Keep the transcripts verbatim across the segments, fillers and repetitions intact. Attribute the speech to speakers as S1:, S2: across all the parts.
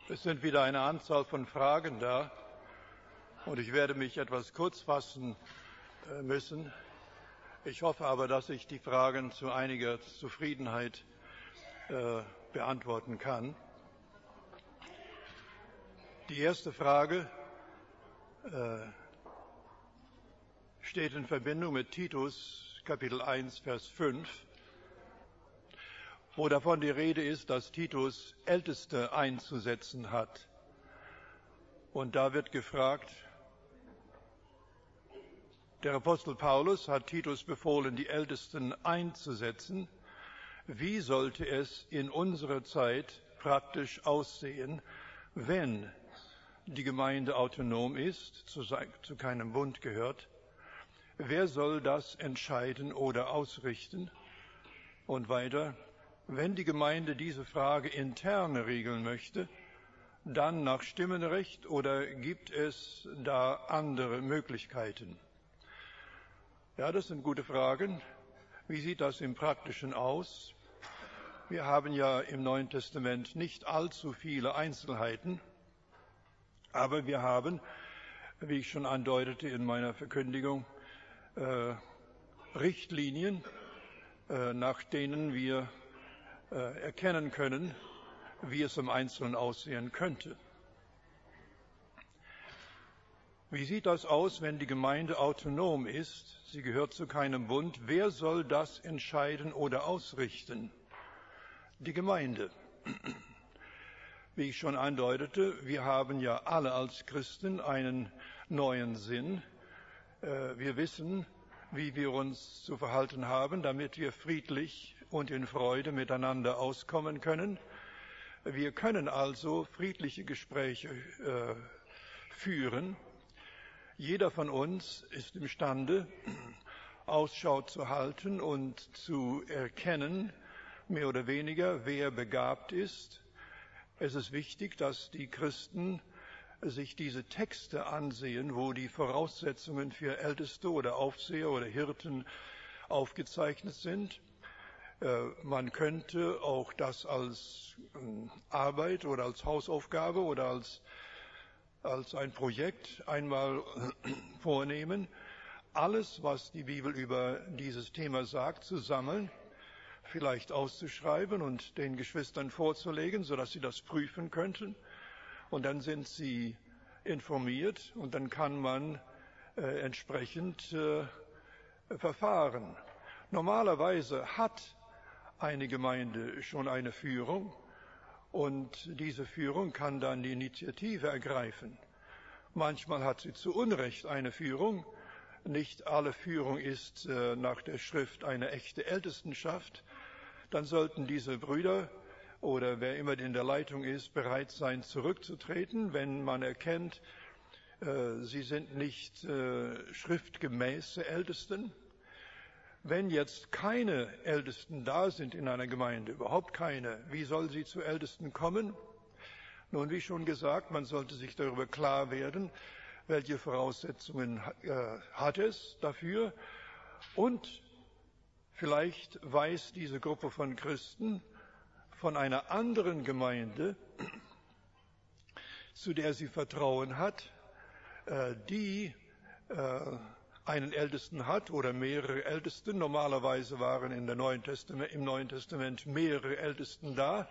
S1: Es sind wieder eine Anzahl von Fragen da und ich werde mich etwas kurz fassen müssen. Ich hoffe aber, dass ich die Fragen zu einiger Zufriedenheit äh, beantworten kann. Die erste Frage äh, steht in Verbindung mit Titus Kapitel eins, Vers fünf, wo davon die Rede ist, dass Titus Älteste einzusetzen hat. Und da wird gefragt, der Apostel Paulus hat Titus befohlen, die Ältesten einzusetzen. Wie sollte es in unserer Zeit praktisch aussehen, wenn die Gemeinde autonom ist, zu, zu keinem Bund gehört? Wer soll das entscheiden oder ausrichten? Und weiter, wenn die Gemeinde diese Frage intern regeln möchte, dann nach Stimmenrecht oder gibt es da andere Möglichkeiten? Ja, das sind gute Fragen. Wie sieht das im Praktischen aus? Wir haben ja im Neuen Testament nicht allzu viele Einzelheiten, aber wir haben, wie ich schon andeutete in meiner Verkündigung, äh, Richtlinien, äh, nach denen wir äh, erkennen können, wie es im Einzelnen aussehen könnte. Wie sieht das aus, wenn die Gemeinde autonom ist? Sie gehört zu keinem Bund. Wer soll das entscheiden oder ausrichten? Die Gemeinde. Wie ich schon andeutete, wir haben ja alle als Christen einen neuen Sinn. Wir wissen, wie wir uns zu verhalten haben, damit wir friedlich und in Freude miteinander auskommen können. Wir können also friedliche Gespräche äh, führen. Jeder von uns ist imstande, Ausschau zu halten und zu erkennen, mehr oder weniger, wer begabt ist. Es ist wichtig, dass die Christen sich diese Texte ansehen, wo die Voraussetzungen für Älteste oder Aufseher oder Hirten aufgezeichnet sind. Man könnte auch das als Arbeit oder als Hausaufgabe oder als, als ein Projekt einmal vornehmen, alles, was die Bibel über dieses Thema sagt, zu sammeln, vielleicht auszuschreiben und den Geschwistern vorzulegen, sodass sie das prüfen könnten. Und dann sind sie informiert und dann kann man äh, entsprechend äh, verfahren. Normalerweise hat eine Gemeinde schon eine Führung und diese Führung kann dann die Initiative ergreifen. Manchmal hat sie zu Unrecht eine Führung. Nicht alle Führung ist äh, nach der Schrift eine echte Ältestenschaft. Dann sollten diese Brüder oder wer immer in der Leitung ist, bereit sein, zurückzutreten, wenn man erkennt, äh, sie sind nicht äh, schriftgemäße Ältesten. Wenn jetzt keine Ältesten da sind in einer Gemeinde, überhaupt keine, wie soll sie zu Ältesten kommen? Nun, wie schon gesagt, man sollte sich darüber klar werden, welche Voraussetzungen äh, hat es dafür. Und vielleicht weiß diese Gruppe von Christen von einer anderen Gemeinde, zu der sie Vertrauen hat, äh, die äh, einen Ältesten hat oder mehrere Ältesten. Normalerweise waren in der Neuen Testament, im Neuen Testament mehrere Ältesten da,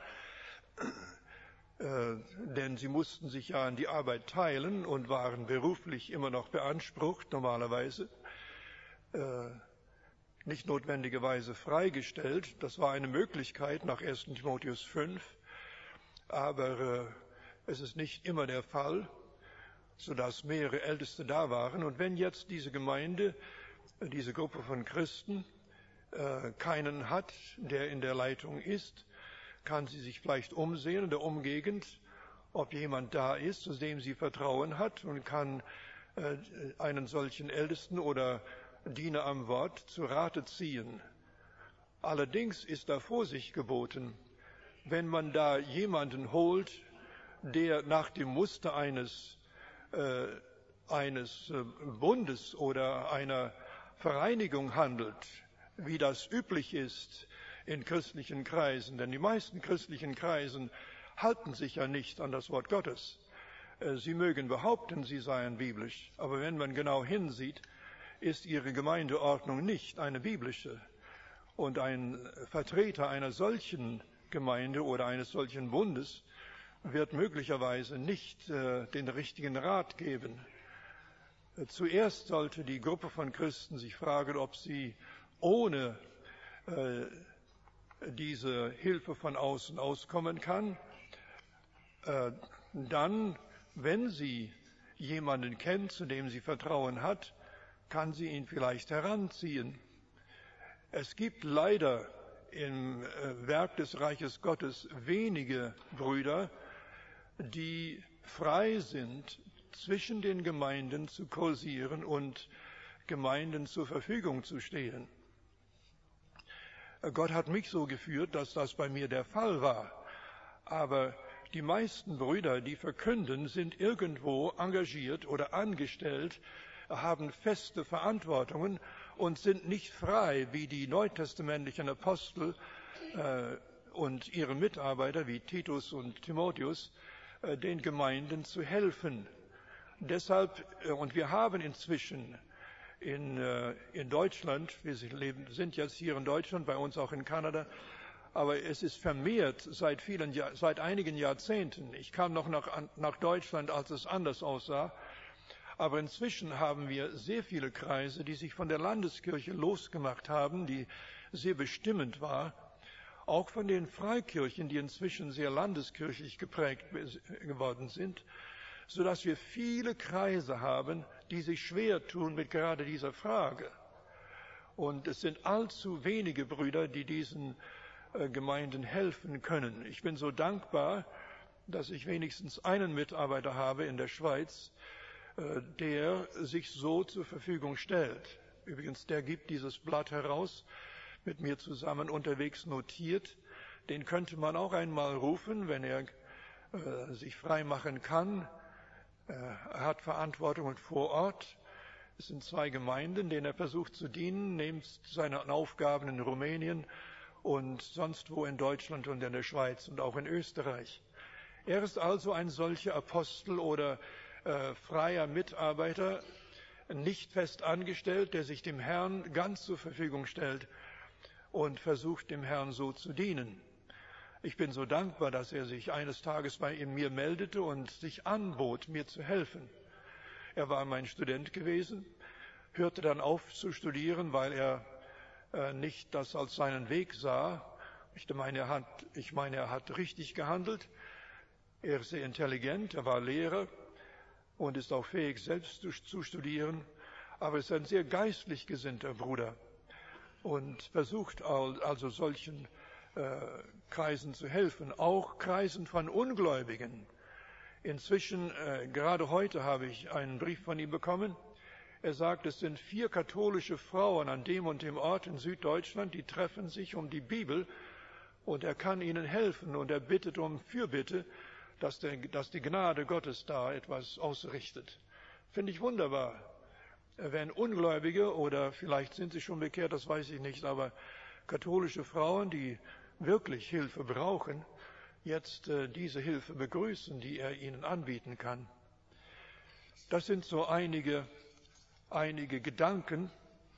S1: äh, denn sie mussten sich ja an die Arbeit teilen und waren beruflich immer noch beansprucht, normalerweise. Äh, nicht notwendigerweise freigestellt. Das war eine Möglichkeit nach ersten Timotheus fünf, aber äh, es ist nicht immer der Fall, sodass mehrere Älteste da waren. Und wenn jetzt diese Gemeinde, diese Gruppe von Christen äh, keinen hat, der in der Leitung ist, kann sie sich vielleicht umsehen in der Umgegend, ob jemand da ist, zu dem sie Vertrauen hat und kann äh, einen solchen Ältesten oder Diener am Wort zu Rate ziehen. Allerdings ist da Vorsicht geboten. Wenn man da jemanden holt, der nach dem Muster eines, äh, eines äh, Bundes oder einer Vereinigung handelt, wie das üblich ist in christlichen Kreisen, denn die meisten christlichen Kreisen halten sich ja nicht an das Wort Gottes. Sie mögen behaupten, sie seien biblisch, aber wenn man genau hinsieht, ist ihre Gemeindeordnung nicht eine biblische. Und ein Vertreter einer solchen Gemeinde oder eines solchen Bundes wird möglicherweise nicht äh, den richtigen Rat geben. Zuerst sollte die Gruppe von Christen sich fragen, ob sie ohne äh, diese Hilfe von außen auskommen kann. Äh, dann, wenn sie jemanden kennt, zu dem sie Vertrauen hat, kann sie ihn vielleicht heranziehen. Es gibt leider im Werk des Reiches Gottes wenige Brüder, die frei sind, zwischen den Gemeinden zu kursieren und Gemeinden zur Verfügung zu stehen. Gott hat mich so geführt, dass das bei mir der Fall war. Aber die meisten Brüder, die verkünden, sind irgendwo engagiert oder angestellt, haben feste Verantwortungen und sind nicht frei, wie die neutestamentlichen Apostel äh, und ihre Mitarbeiter wie Titus und Timotheus, äh, den Gemeinden zu helfen. Deshalb, äh, und wir haben inzwischen in, äh, in Deutschland, wir leben, sind jetzt hier in Deutschland, bei uns auch in Kanada, aber es ist vermehrt seit vielen, seit einigen Jahrzehnten. Ich kam noch nach, nach Deutschland, als es anders aussah. Aber inzwischen haben wir sehr viele Kreise, die sich von der Landeskirche losgemacht haben, die sehr bestimmend war. Auch von den Freikirchen, die inzwischen sehr landeskirchlich geprägt geworden sind, sodass wir viele Kreise haben, die sich schwer tun mit gerade dieser Frage. Und es sind allzu wenige Brüder, die diesen äh, Gemeinden helfen können. Ich bin so dankbar, dass ich wenigstens einen Mitarbeiter habe in der Schweiz, der sich so zur Verfügung stellt. Übrigens, der gibt dieses Blatt heraus, mit mir zusammen unterwegs notiert. Den könnte man auch einmal rufen, wenn er äh, sich frei machen kann. Äh, er hat Verantwortungen vor Ort. Es sind zwei Gemeinden, denen er versucht zu dienen, nebst seinen Aufgaben in Rumänien und sonst wo in Deutschland und in der Schweiz und auch in Österreich. Er ist also ein solcher Apostel oder Äh, freier Mitarbeiter, nicht fest angestellt, der sich dem Herrn ganz zur Verfügung stellt und versucht, dem Herrn so zu dienen. Ich bin so dankbar, dass er sich eines Tages bei mir meldete und sich anbot, mir zu helfen. Er war mein Student gewesen, hörte dann auf zu studieren, weil er äh, nicht das als seinen Weg sah. Ich meine, er hat, ich meine, er hat richtig gehandelt. Er ist sehr intelligent, er war Lehrer und ist auch fähig, selbst zu, zu studieren, aber ist ein sehr geistlich gesinnter Bruder und versucht also solchen äh, Kreisen zu helfen, auch Kreisen von Ungläubigen. Inzwischen, äh, gerade heute habe ich einen Brief von ihm bekommen. Er sagt, es sind vier katholische Frauen an dem und dem Ort in Süddeutschland, die treffen sich um die Bibel und er kann ihnen helfen und er bittet um Fürbitte, Dass, der, dass die Gnade Gottes da etwas ausrichtet. Finde ich wunderbar. Wenn Ungläubige, oder vielleicht sind sie schon bekehrt, das weiß ich nicht, aber katholische Frauen, die wirklich Hilfe brauchen, jetzt äh, diese Hilfe begrüßen, die er ihnen anbieten kann. Das sind so einige, einige Gedanken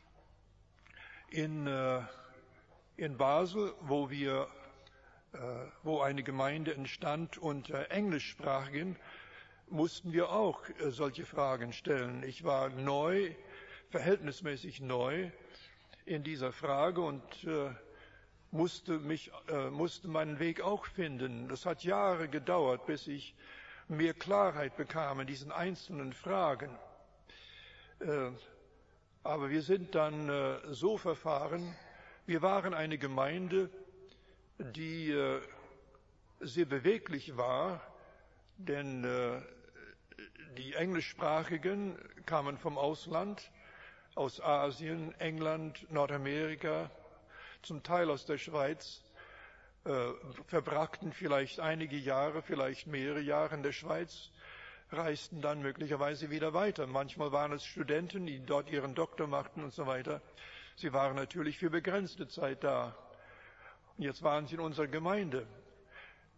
S1: in, äh, in Basel, wo wir wo eine Gemeinde entstand unter Englischsprachigen, mussten wir auch solche Fragen stellen. Ich war neu, verhältnismäßig neu in dieser Frage und äh, musste, mich, äh, musste meinen Weg auch finden. Das hat Jahre gedauert, bis ich mehr Klarheit bekam in diesen einzelnen Fragen. Äh, aber wir sind dann äh, so verfahren, wir waren eine Gemeinde, die äh, sehr beweglich war, denn äh, die Englischsprachigen kamen vom Ausland, aus Asien, England, Nordamerika, zum Teil aus der Schweiz, äh, verbrachten vielleicht einige Jahre, vielleicht mehrere Jahre in der Schweiz, reisten dann möglicherweise wieder weiter. Manchmal waren es Studenten, die dort ihren Doktor machten und so weiter. Sie waren natürlich für begrenzte Zeit da. Jetzt waren sie in unserer Gemeinde.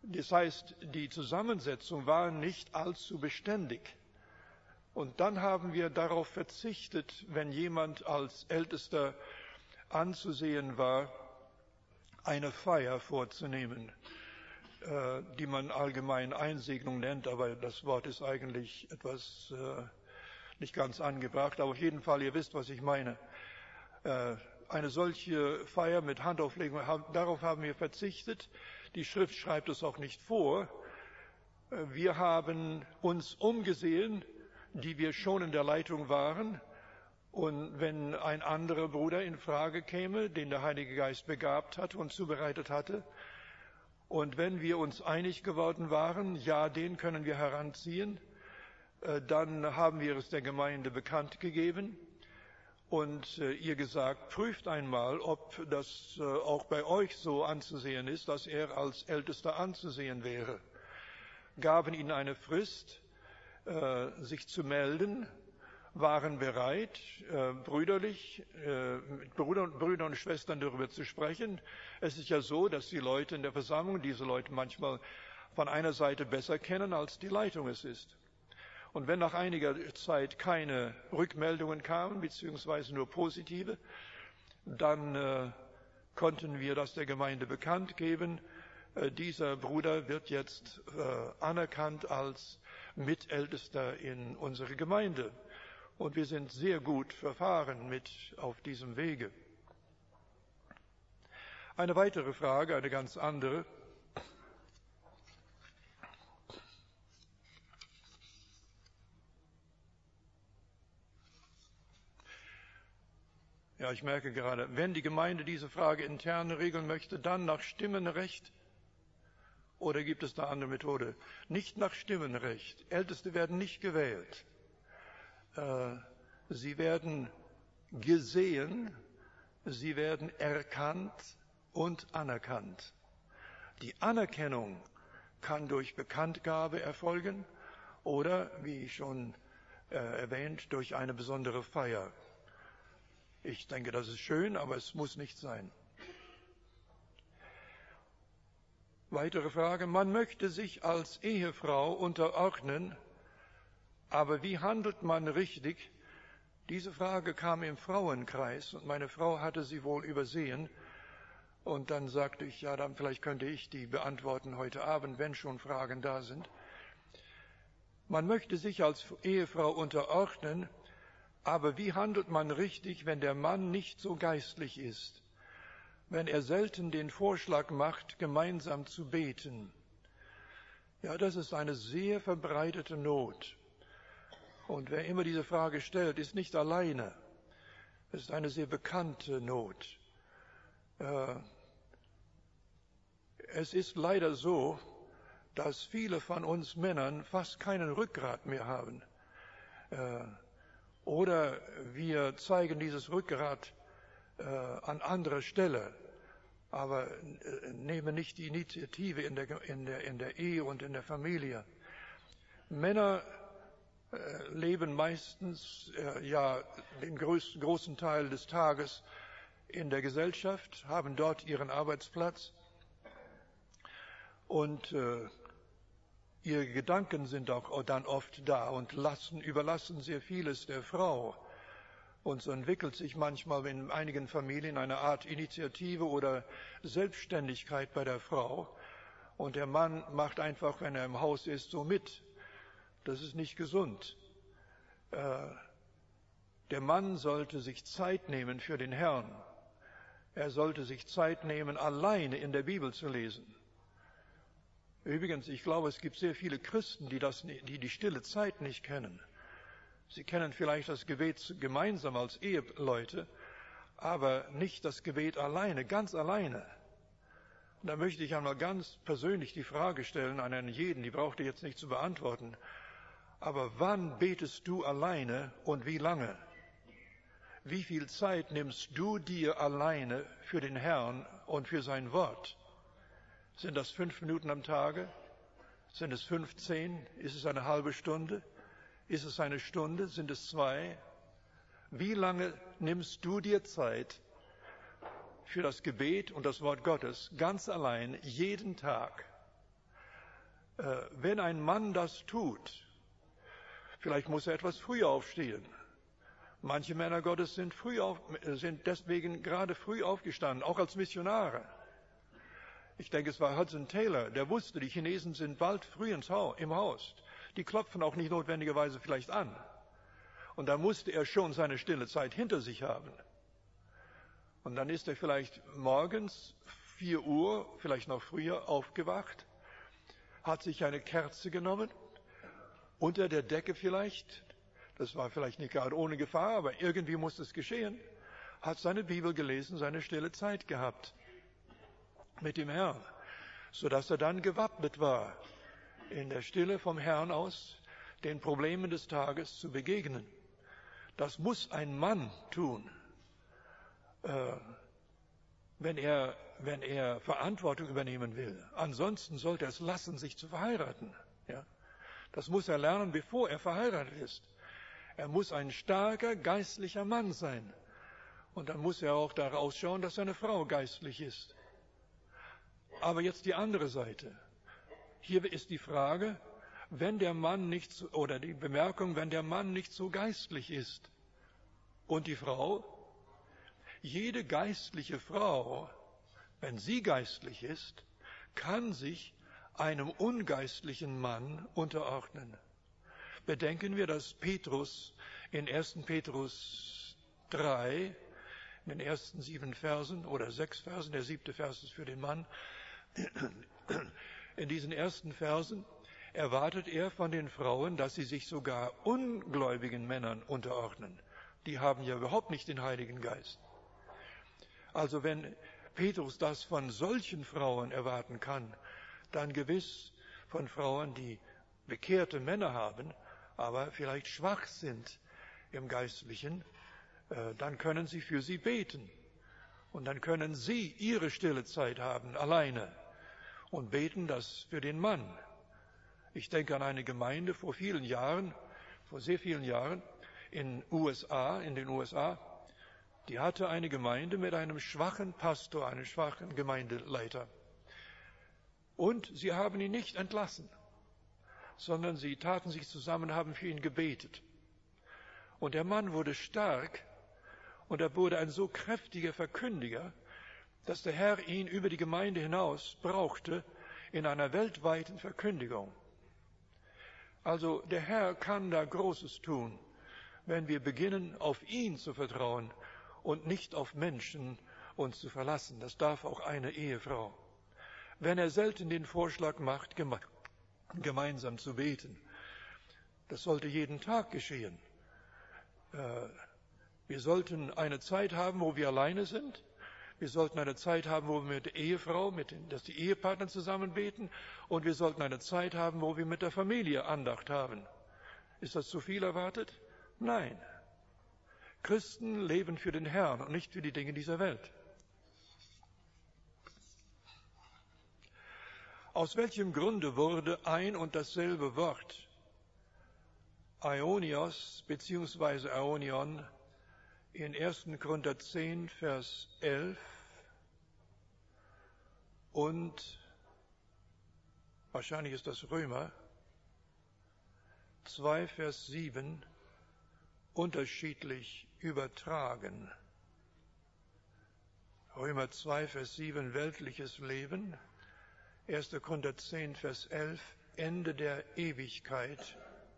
S1: Das heißt, die Zusammensetzung war nicht allzu beständig. Und dann haben wir darauf verzichtet, wenn jemand als Ältester anzusehen war, eine Feier vorzunehmen, äh, die man allgemein Einsegnung nennt, aber das Wort ist eigentlich etwas äh, nicht ganz angebracht, aber auf jeden Fall, ihr wisst, was ich meine. Äh, eine solche Feier mit Handauflegung, darauf haben wir verzichtet. Die Schrift schreibt es auch nicht vor. Äh, wir haben uns umgesehen, die wir schon in der Leitung waren. Und wenn ein anderer Bruder in Frage käme, den der Heilige Geist begabt hat und zubereitet hatte, und wenn wir uns einig geworden waren, ja, den können wir heranziehen, dann haben wir es der Gemeinde bekannt gegeben und ihr gesagt, prüft einmal, ob das auch bei euch so anzusehen ist, dass er als Ältester anzusehen wäre. Gaben ihnen eine Frist, sich zu melden, waren bereit, äh, brüderlich, äh, mit Brüder, Brüder und Schwestern darüber zu sprechen. Es ist ja so, dass die Leute in der Versammlung diese Leute manchmal von einer Seite besser kennen, als die Leitung es ist. Und wenn nach einiger Zeit keine Rückmeldungen kamen, beziehungsweise nur positive, dann äh, konnten wir das der Gemeinde bekannt geben. Äh, dieser Bruder wird jetzt äh, anerkannt als Mitältester in unserer Gemeinde. Und wir sind sehr gut verfahren mit auf diesem Wege. Eine weitere Frage, eine ganz andere. Ja, ich merke gerade, wenn die Gemeinde diese Frage intern regeln möchte, dann nach Stimmenrecht? Oder gibt es da eine andere Methode? Nicht nach Stimmenrecht. Älteste werden nicht gewählt. Sie werden gesehen, sie werden erkannt und anerkannt. Die Anerkennung kann durch Bekanntgabe erfolgen oder, wie schon äh, erwähnt, durch eine besondere Feier. Ich denke, das ist schön, aber es muss nicht sein. Weitere Frage. Man möchte sich als Ehefrau unterordnen, aber wie handelt man richtig? Diese Frage kam im Frauenkreis und meine Frau hatte sie wohl übersehen. Und dann sagte ich, ja, dann vielleicht könnte ich die beantworten heute Abend, wenn schon Fragen da sind. Man möchte sich als Ehefrau unterordnen, aber wie handelt man richtig, wenn der Mann nicht so geistlich ist? Wenn er selten den Vorschlag macht, gemeinsam zu beten? Ja, das ist eine sehr verbreitete Not. Und wer immer diese Frage stellt, ist nicht alleine. Es ist eine sehr bekannte Not. Es ist leider so, dass viele von uns Männern fast keinen Rückgrat mehr haben. Oder wir zeigen dieses Rückgrat an anderer Stelle, aber nehmen nicht die Initiative in der, in der, in der Ehe und in der Familie. Männer leben meistens äh, ja den größten, großen Teil des Tages in der Gesellschaft, haben dort ihren Arbeitsplatz und äh, ihre Gedanken sind auch dann oft da und lassen, überlassen sehr vieles der Frau. Und so entwickelt sich manchmal in einigen Familien eine Art Initiative oder Selbstständigkeit bei der Frau und der Mann macht einfach, wenn er im Haus ist, so mit. Das ist nicht gesund. Der Mann sollte sich Zeit nehmen für den Herrn. Er sollte sich Zeit nehmen, alleine in der Bibel zu lesen. Übrigens, ich glaube, es gibt sehr viele Christen, die, das, die die stille Zeit nicht kennen. Sie kennen vielleicht das Gebet gemeinsam als Eheleute, aber nicht das Gebet alleine, ganz alleine. Und da möchte ich einmal ganz persönlich die Frage stellen an einen jeden, die braucht ihr jetzt nicht zu beantworten. Aber wann betest du alleine und wie lange? Wie viel Zeit nimmst du dir alleine für den Herrn und für sein Wort? Sind das fünf Minuten am Tage? Sind es fünfzehn? Ist es eine halbe Stunde? Ist es eine Stunde? Sind es zwei? Wie lange nimmst du dir Zeit für das Gebet und das Wort Gottes ganz allein jeden Tag? wenn ein Mann das tut, vielleicht muss er etwas früher aufstehen. Manche Männer Gottes sind, früh auf, sind deswegen gerade früh aufgestanden, auch als Missionare. Ich denke, es war Hudson Taylor, der wusste, die Chinesen sind bald früh ins Haus, im Haus. Die klopfen auch nicht notwendigerweise vielleicht an. Und da musste er schon seine stille Zeit hinter sich haben. Und dann ist er vielleicht morgens vier Uhr, vielleicht noch früher, aufgewacht, hat sich eine Kerze genommen, unter der Decke vielleicht, das war vielleicht nicht gerade ohne Gefahr, aber irgendwie musste es geschehen, hat seine Bibel gelesen, seine stille Zeit gehabt mit dem Herrn, sodass er dann gewappnet war, in der Stille vom Herrn aus den Problemen des Tages zu begegnen. Das muss ein Mann tun, äh, wenn er, wenn er Verantwortung übernehmen will. Ansonsten sollte er es lassen, sich zu verheiraten. Ja? Das muss er lernen, bevor er verheiratet ist. Er muss ein starker geistlicher Mann sein. Und dann muss er auch daraus schauen, dass seine Frau geistlich ist. Aber jetzt die andere Seite. Hier ist die Frage, wenn der Mann nicht, so, oder die Bemerkung, wenn der Mann nicht so geistlich ist und die Frau, jede geistliche Frau, wenn sie geistlich ist, kann sich einem ungeistlichen Mann unterordnen. Bedenken wir, dass Petrus in ersten Petrus drei, in den ersten sieben Versen oder sechs Versen, der siebte Vers ist für den Mann, in diesen ersten Versen erwartet er von den Frauen, dass sie sich sogar ungläubigen Männern unterordnen. Die haben ja überhaupt nicht den Heiligen Geist. Also wenn Petrus das von solchen Frauen erwarten kann, dann gewiss von Frauen, die bekehrte Männer haben, aber vielleicht schwach sind im Geistlichen, äh, dann können sie für sie beten. Und dann können sie ihre stille Zeit haben, alleine, und beten das für den Mann. Ich denke an eine Gemeinde vor vielen Jahren, vor sehr vielen Jahren, in U S A, in den U S A, die hatte eine Gemeinde mit einem schwachen Pastor, einem schwachen Gemeindeleiter. Und sie haben ihn nicht entlassen, sondern sie taten sich zusammen, haben für ihn gebetet. Und der Mann wurde stark und er wurde ein so kräftiger Verkündiger, dass der Herr ihn über die Gemeinde hinaus brauchte in einer weltweiten Verkündigung. Also der Herr kann da Großes tun, wenn wir beginnen, auf ihn zu vertrauen und nicht auf Menschen uns zu verlassen. Das darf auch eine Ehefrau. Wenn er selten den Vorschlag macht, geme- gemeinsam zu beten, das sollte jeden Tag geschehen. Äh, wir sollten eine Zeit haben, wo wir alleine sind. Wir sollten eine Zeit haben, wo wir mit der Ehefrau, mit den, dass die Ehepartner zusammen beten. Und wir sollten eine Zeit haben, wo wir mit der Familie Andacht haben. Ist das zu viel erwartet? Nein. Christen leben für den Herrn und nicht für die Dinge dieser Welt. Aus welchem Grunde wurde ein und dasselbe Wort Aionios bzw. Aionion in ersten Korinther zehn, Vers elf und wahrscheinlich ist das Römer zwei, Vers sieben unterschiedlich übertragen? Römer zwei, Vers sieben, weltliches Leben. erster Korinther zehn, Vers elf, Ende der Ewigkeit.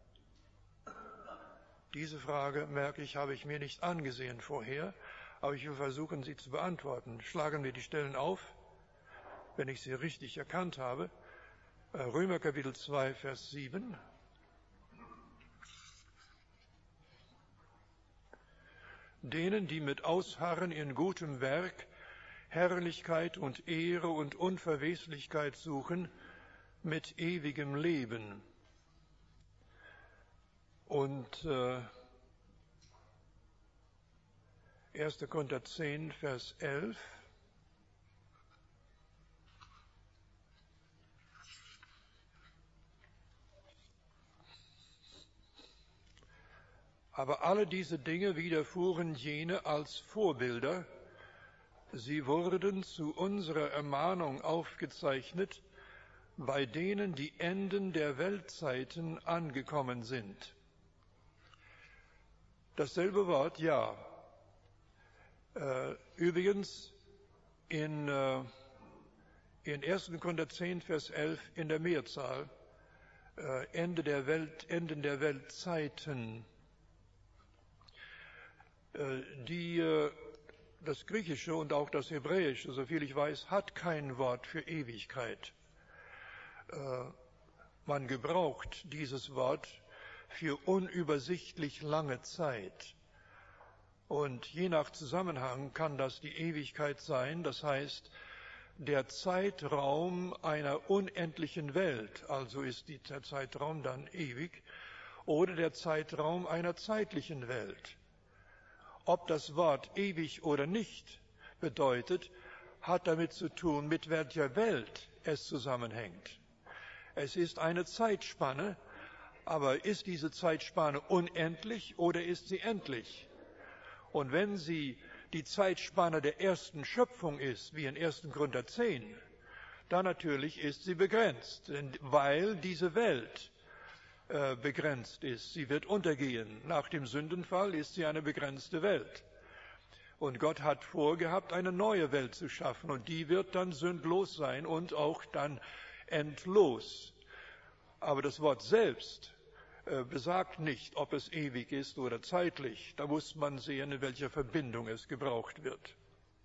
S1: Diese Frage, merke ich, habe ich mir nicht angesehen vorher, aber ich will versuchen, sie zu beantworten. Schlagen wir die Stellen auf, wenn ich sie richtig erkannt habe. Römer Kapitel zwei, Vers sieben. Denen, die mit Ausharren in gutem Werk Herrlichkeit und Ehre und Unverweslichkeit suchen, mit ewigem Leben. Und äh, erster Korinther zehn, Vers elf. Aber alle diese Dinge widerfuhren jene als Vorbilder. Sie wurden zu unserer Ermahnung aufgezeichnet, bei denen die Enden der Weltzeiten angekommen sind. Dasselbe Wort, ja. Äh, übrigens in, äh, in ersten Korinther zehn, Vers elf in der Mehrzahl, äh, Ende der Welt, Enden der Weltzeiten. Äh, die, äh, das Griechische und auch das Hebräische, soviel ich weiß, hat kein Wort für Ewigkeit. Äh, man gebraucht dieses Wort für unübersichtlich lange Zeit. Und je nach Zusammenhang kann das die Ewigkeit sein, das heißt der Zeitraum einer unendlichen Welt, also ist der Zeitraum dann ewig, oder der Zeitraum einer zeitlichen Welt. Ob das Wort ewig oder nicht bedeutet, hat damit zu tun, mit welcher Welt es zusammenhängt. Es ist eine Zeitspanne, aber ist diese Zeitspanne unendlich oder ist sie endlich? Und wenn sie die Zeitspanne der ersten Schöpfung ist, wie in ersten Korinther zehn, dann natürlich ist sie begrenzt, weil diese Welt äh, begrenzt ist. Sie wird untergehen. Nach dem Sündenfall ist sie eine begrenzte Welt. Und Gott hat vorgehabt, eine neue Welt zu schaffen, und die wird dann sündlos sein und auch dann endlos. Aber das Wort selbst besagt nicht, ob es ewig ist oder zeitlich. Da muss man sehen, in welcher Verbindung es gebraucht wird.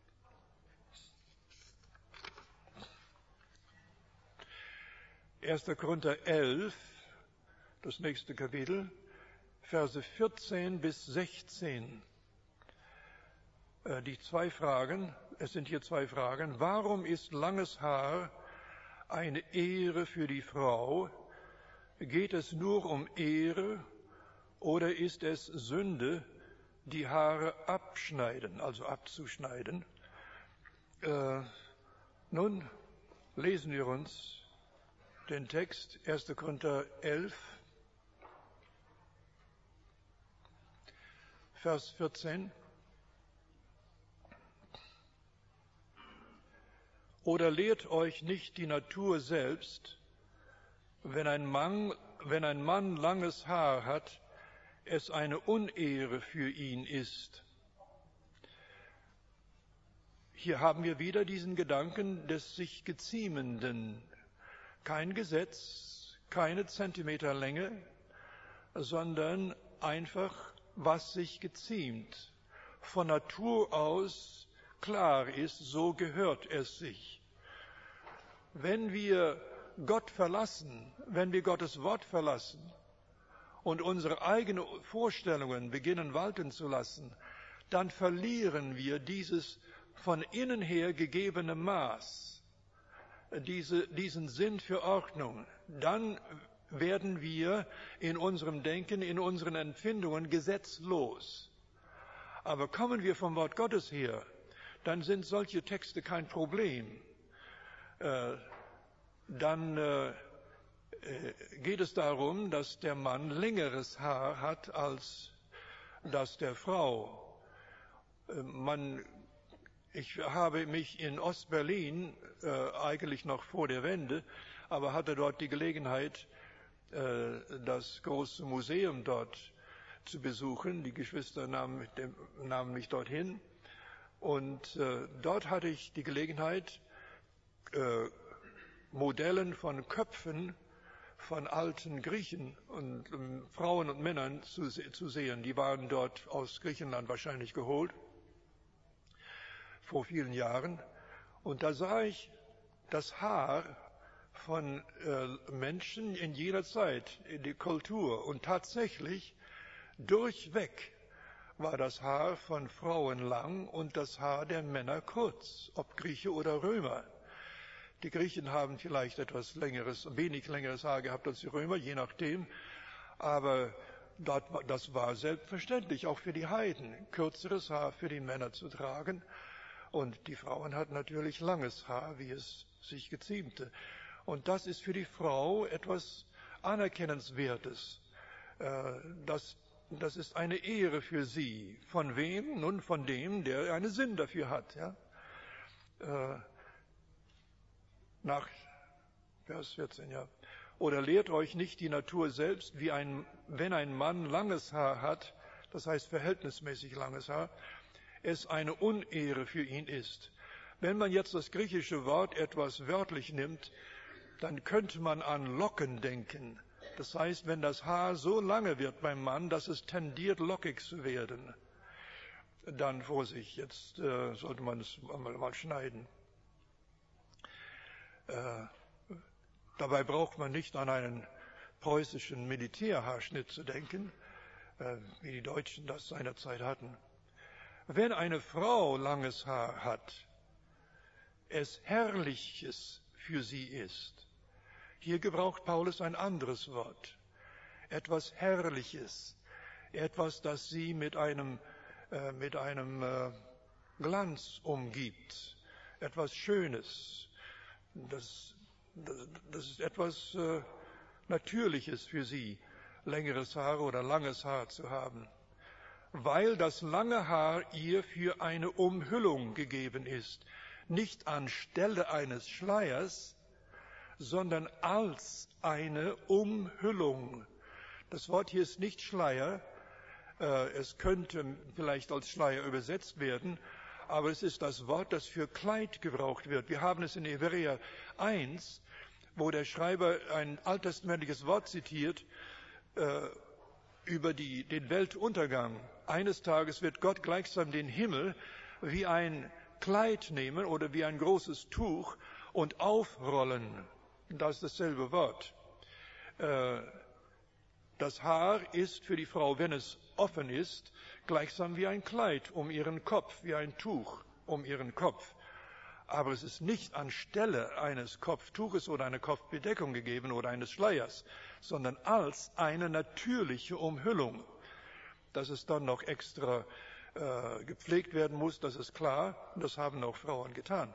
S1: erster Korinther elf, das nächste Kapitel, Verse vierzehn bis sechzehn. Die zwei Fragen, es sind hier zwei Fragen. Warum ist langes Haar eine Ehre für die Frau? Geht es nur um Ehre oder ist es Sünde, die Haare abschneiden, also abzuschneiden? Äh, nun lesen wir uns den Text erster Korinther elf, Vers vierzehn. Oder lehrt euch nicht die Natur selbst, wenn ein Mann, wenn ein Mann langes Haar hat, es eine Unehre für ihn ist. Hier haben wir wieder diesen Gedanken des sich Geziemenden. Kein Gesetz, keine Zentimeterlänge, sondern einfach, was sich geziemt. Von Natur aus klar ist, so gehört es sich. Wenn wir Gott verlassen, wenn wir Gottes Wort verlassen und unsere eigenen Vorstellungen beginnen walten zu lassen, dann verlieren wir dieses von innen her gegebene Maß, diese, diesen Sinn für Ordnung. Dann werden wir in unserem Denken, in unseren Empfindungen gesetzlos. Aber kommen wir vom Wort Gottes her, dann sind solche Texte kein Problem. Äh, dann äh, geht es darum, dass der Mann längeres Haar hat als das der Frau. Äh, man, ich habe mich in Ostberlin, äh, eigentlich noch vor der Wende, aber hatte dort die Gelegenheit, äh, das große Museum dort zu besuchen. Die Geschwister nahmen, nahmen mich dorthin. Und äh, dort hatte ich die Gelegenheit, äh, Modellen von Köpfen von alten Griechen und ähm, Frauen und Männern zu, zu sehen. Die waren dort aus Griechenland wahrscheinlich geholt, vor vielen Jahren. Und da sah ich das Haar von äh, Menschen in jeder Zeit, in der Kultur. Und tatsächlich, durchweg war das Haar von Frauen lang und das Haar der Männer kurz, ob Grieche oder Römer. Die Griechen haben vielleicht etwas längeres, wenig längeres Haar gehabt als die Römer, je nachdem. Aber das war selbstverständlich, auch für die Heiden, kürzeres Haar für die Männer zu tragen. Und die Frauen hatten natürlich langes Haar, wie es sich geziemte. Und das ist für die Frau etwas Anerkennenswertes. Das, das ist eine Ehre für sie. Von wem? Nun, von dem, der einen Sinn dafür hat. Ja? Nach Vers vierzehn, ja. Oder lehrt euch nicht die Natur selbst, wie ein, wenn ein Mann langes Haar hat, das heißt verhältnismäßig langes Haar, es eine Unehre für ihn ist. Wenn man jetzt das griechische Wort etwas wörtlich nimmt, dann könnte man an Locken denken. Das heißt, wenn das Haar so lange wird beim Mann, dass es tendiert, lockig zu werden, dann Vorsicht, jetzt äh, sollte man es mal, mal schneiden. Äh, dabei braucht man nicht an einen preußischen Militärhaarschnitt zu denken, äh, wie die Deutschen das seinerzeit hatten. Wenn eine Frau langes Haar hat, es Herrliches für sie ist. Hier gebraucht Paulus ein anderes Wort. Etwas Herrliches. Etwas, das sie mit einem, äh, mit einem äh, Glanz umgibt. Etwas Schönes. Das, das, das ist etwas äh, Natürliches für sie, längeres Haar oder langes Haar zu haben. Weil das lange Haar ihr für eine Umhüllung gegeben ist. Nicht anstelle eines Schleiers, sondern als eine Umhüllung. Das Wort hier ist nicht Schleier, es könnte vielleicht als Schleier übersetzt werden, aber es ist das Wort, das für Kleid gebraucht wird. Wir haben es in Hebräer eins, wo der Schreiber ein alttestamentliches Wort zitiert äh, über die, den Weltuntergang. Eines Tages wird Gott gleichsam den Himmel wie ein Kleid nehmen oder wie ein großes Tuch und aufrollen. Das ist dasselbe Wort. Das Haar ist für die Frau, wenn es offen ist, gleichsam wie ein Kleid um ihren Kopf, wie ein Tuch um ihren Kopf. Aber es ist nicht anstelle eines Kopftuches oder einer Kopfbedeckung gegeben oder eines Schleiers, sondern als eine natürliche Umhüllung. Dass es dann noch extra äh, gepflegt werden muss, das ist klar, und das haben auch Frauen getan.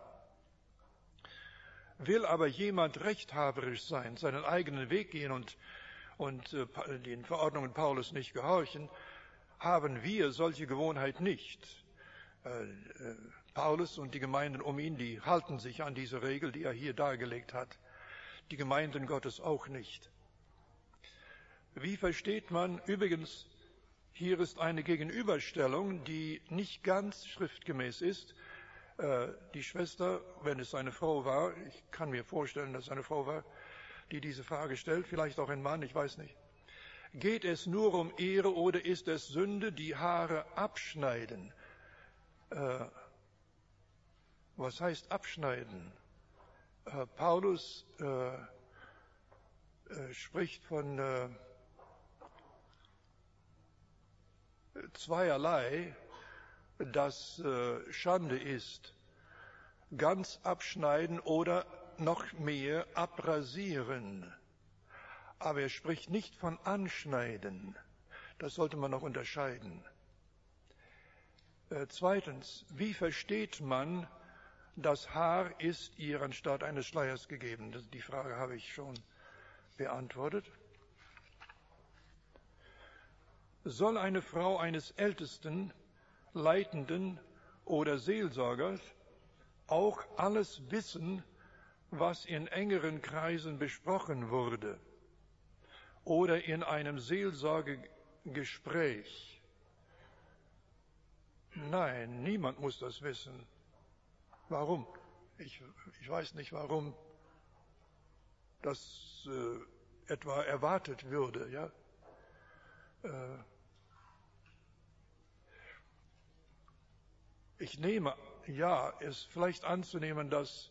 S1: Will aber jemand rechthaberisch sein, seinen eigenen Weg gehen und, und äh, den Verordnungen Paulus nicht gehorchen, haben wir solche Gewohnheit nicht. Äh, äh, Paulus und die Gemeinden um ihn, die halten sich an diese Regel, die er hier dargelegt hat. Die Gemeinden Gottes auch nicht. Wie versteht man übrigens, hier ist eine Gegenüberstellung, die nicht ganz schriftgemäß ist. Die Schwester, wenn es eine Frau war, ich kann mir vorstellen, dass es eine Frau war, die diese Frage stellt, vielleicht auch ein Mann, ich weiß nicht. Geht es nur um Ehre oder ist es Sünde, die Haare abschneiden? Äh, was heißt abschneiden? Äh, Paulus äh, äh, spricht von äh, zweierlei, das äh, Schande ist. Ganz abschneiden oder noch mehr abrasieren. Aber er spricht nicht von Anschneiden. Das sollte man noch unterscheiden. Äh, zweitens, wie versteht man, das Haar ist ihr anstatt eines Schleiers gegeben? Das, die Frage habe ich schon beantwortet. Soll eine Frau eines Ältesten, Leitenden oder Seelsorgers auch alles wissen, was in engeren Kreisen besprochen wurde oder in einem Seelsorgegespräch? Nein, niemand muss das wissen. Warum? Ich, ich weiß nicht, warum das äh, etwa erwartet würde. Ja? Äh, ich nehme, ja, es ist vielleicht anzunehmen, dass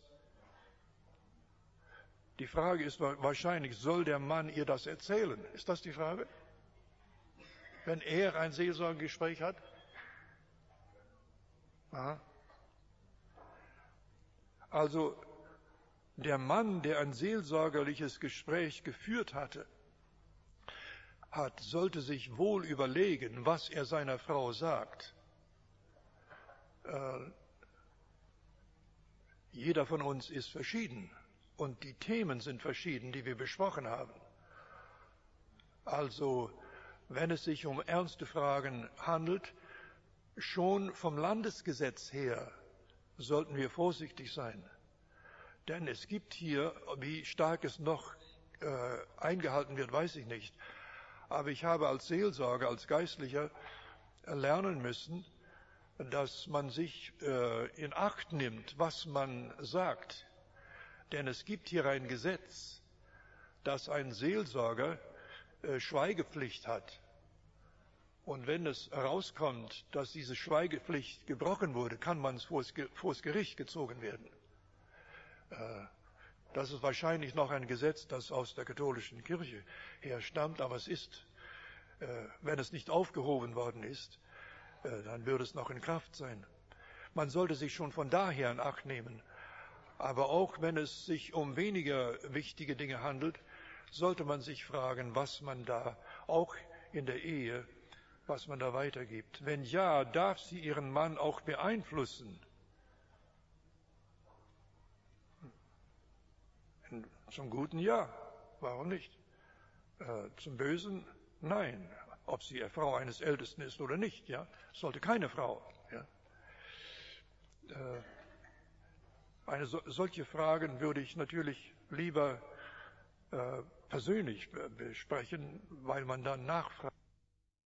S1: die Frage ist wahrscheinlich, soll der Mann ihr das erzählen? Ist das die Frage? Wenn er ein Seelsorgegespräch hat? Aha. Also der Mann, der ein seelsorgerliches Gespräch geführt hatte, hat, sollte sich wohl überlegen, was er seiner Frau sagt. Äh, jeder von uns ist verschieden und die Themen sind verschieden, die wir besprochen haben. Also, wenn es sich um ernste Fragen handelt, schon vom Landesgesetz her sollten wir vorsichtig sein. Denn es gibt hier, wie stark es noch äh, eingehalten wird, weiß ich nicht. Aber ich habe als Seelsorger, als Geistlicher lernen müssen, dass man sich äh, in Acht nimmt, was man sagt. Denn es gibt hier ein Gesetz, dass ein Seelsorger äh, Schweigepflicht hat. Und wenn es herauskommt, dass diese Schweigepflicht gebrochen wurde, kann man vors, vors Gericht gezogen werden. Äh, das ist wahrscheinlich noch ein Gesetz, das aus der katholischen Kirche herstammt, aber es ist, äh, wenn es nicht aufgehoben worden ist, äh, dann würde es noch in Kraft sein. Man sollte sich schon von daher in Acht nehmen. Aber auch wenn es sich um weniger wichtige Dinge handelt, sollte man sich fragen, was man da auch in der Ehe, was man da weitergibt. Wenn ja, darf sie ihren Mann auch beeinflussen? Zum Guten ja, warum nicht? Äh, zum Bösen nein. Ob sie Frau eines Ältesten ist oder nicht, ja, sollte keine Frau. Ja. Äh, eine so, solche Fragen würde ich natürlich lieber äh, persönlich besprechen, weil man dann nachfragt.